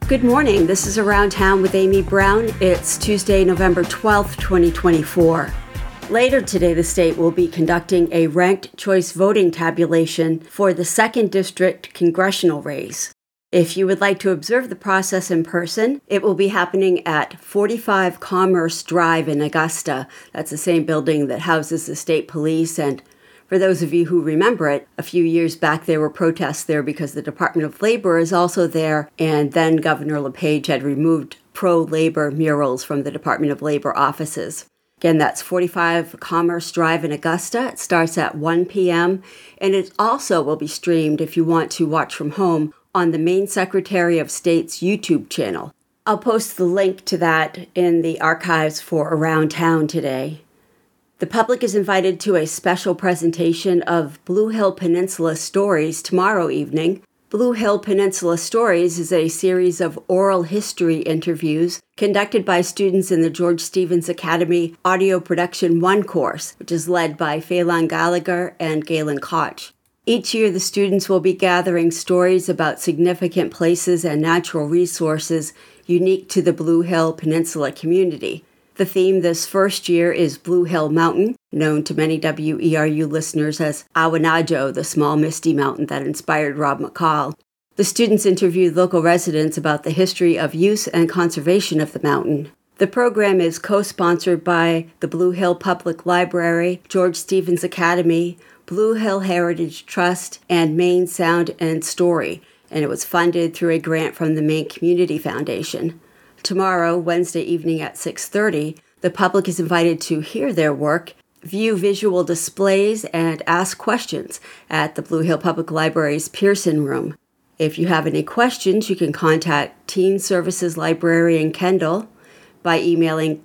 Good morning. This is Around Town with Amy Brown. It's Tuesday, November 12th, 2024. Later today, the state will be conducting a ranked choice voting tabulation for the 2nd District congressional race. If you would like to observe the process in person, it will be happening at 45 Commerce Drive in Augusta. That's the same building that houses the state police, and for those of you who remember it, a few years back there were protests there because the Department of Labor is also there, and then Governor LePage had removed pro-labor murals from the Department of Labor offices. Again, that's 45 Commerce Drive in Augusta. It starts at 1 p.m., and it also will be streamed if you want to watch from home on the Maine Secretary of State's YouTube channel. I'll post the link to that in the archives for Around Town today. The public is invited to a special presentation of Blue Hill Peninsula Stories tomorrow evening. Blue Hill Peninsula Stories is a series of oral history interviews conducted by students in the George Stevens Academy Audio Production 1 course, which is led by Phelan Gallagher and Galen Koch. Each year, the students will be gathering stories about significant places and natural resources unique to the Blue Hill Peninsula community. The theme this first year is Blue Hill Mountain, known to many WERU listeners as Awanajo, the small misty mountain that inspired Rob McCall. The students interviewed local residents about the history of use and conservation of the mountain. The program is co-sponsored by the Blue Hill Public Library, George Stevens Academy, Blue Hill Heritage Trust, and Maine Sound and Story, and it was funded through a grant from the Maine Community Foundation. Tomorrow, Wednesday evening at 6:30, the public is invited to hear their work, view visual displays, and ask questions at the Blue Hill Public Library's Pearson Room. If you have any questions, you can contact Teen Services Librarian Kendall by emailing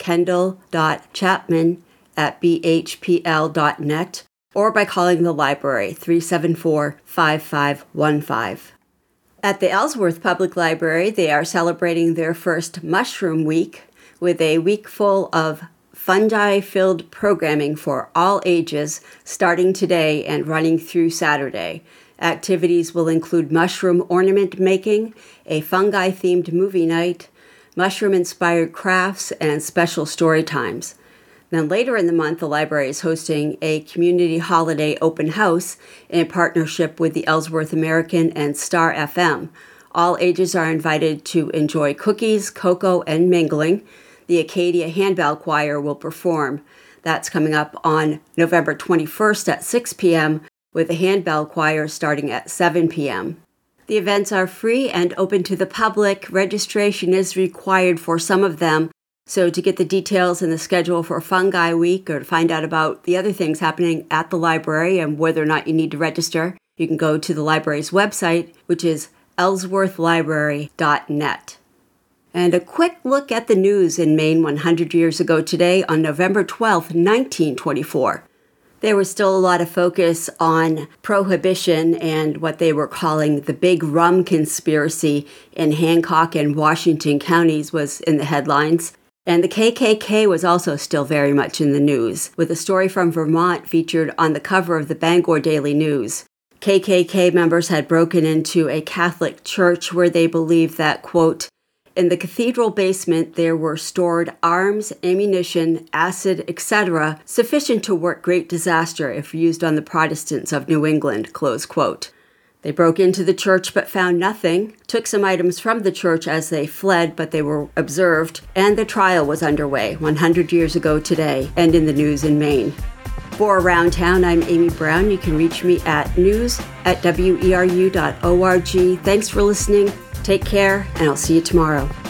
kendall.chapman@bhpl.net or by calling the library 374-5515. At the Ellsworth Public Library, they are celebrating their first Mushroom Week with a week full of fungi-filled programming for all ages starting today and running through Saturday. Activities will include mushroom ornament making, a fungi-themed movie night, mushroom-inspired crafts, and special story times. Then later in the month, the library is hosting a community holiday open house in partnership with the Ellsworth American and Star FM. All ages are invited to enjoy cookies, cocoa, and mingling. The Acadia Handbell Choir will perform. That's coming up on November 21st at 6 p.m. with the Handbell Choir starting at 7 p.m. The events are free and open to the public. Registration is required for some of them. So to get the details and the schedule for Fungi Week or to find out about the other things happening at the library and whether or not you need to register, you can go to the library's website, which is ellsworthlibrary.net. And a quick look at the news in Maine 100 years ago today on November 12, 1924. There was still a lot of focus on prohibition and what they were calling the Big Rum Conspiracy in Hancock and Washington counties was in the headlines. And the KKK was also still very much in the news, with a story from Vermont featured on the cover of the Bangor Daily News. KKK members had broken into a Catholic church where they believed that, quote, in the cathedral basement there were stored arms, ammunition, acid, etc., sufficient to work great disaster if used on the Protestants of New England, close quote. They broke into the church but found nothing, took some items from the church as they fled, but they were observed, and the trial was underway 100 years ago today and in the news in Maine. For Around Town, I'm Amy Brown. You can reach me at news@weru.org. Thanks for listening. Take care, and I'll see you tomorrow.